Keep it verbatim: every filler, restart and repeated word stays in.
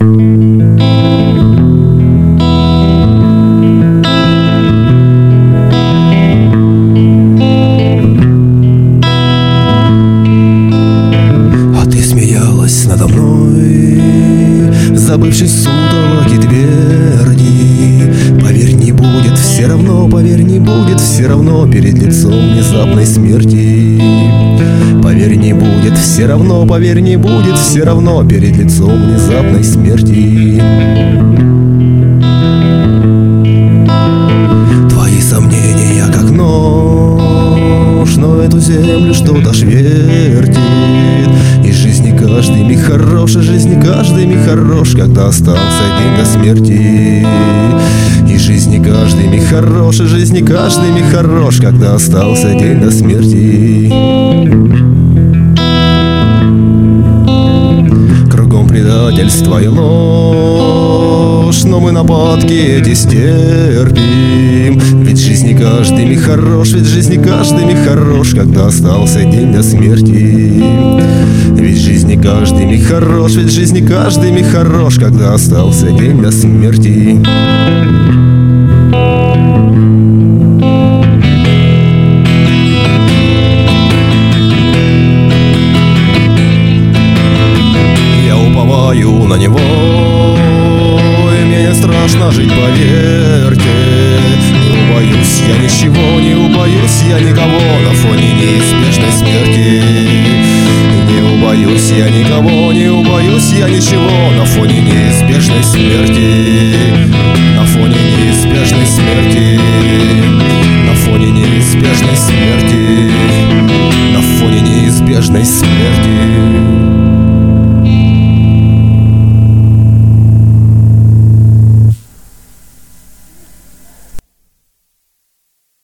Надо мной, забывшись сутолоки тверди. Поверь, не будет все равно, поверь, не будет все равно перед лицом внезапной смерти. Поверь, не будет все равно, поверь, не будет все равно перед лицом внезапной смерти. Твои сомнения как нож, но эту землю что-то швертит. Из жизни каждый миг хорош, из жизни каждый миг хорош, когда остался день до смерти. Из жизни каждый миг хорош, из жизни каждый миг хорош, когда остался день до смерти. Кругом предательство и ложь, но мы нападки эти стерпим. Ведь в жизни каждый миг хорош, ведь в жизни каждый миг хорош, когда остался день до смерти. Ведь в жизни каждый миг хорош, ведь в жизни каждый миг хорош, когда остался день до смерти. Я уповаю на него, и мне не страшно жить, поверьте. Не убоюсь я ничего, не убоюсь я никого на фоне неизбежной смерти. Не убоюсь я никого, не убоюсь я ничего на фоне неизбежной смерти. На фоне неизбежной смерти. На фоне неизбежной смерти. На фоне неизбежной смерти.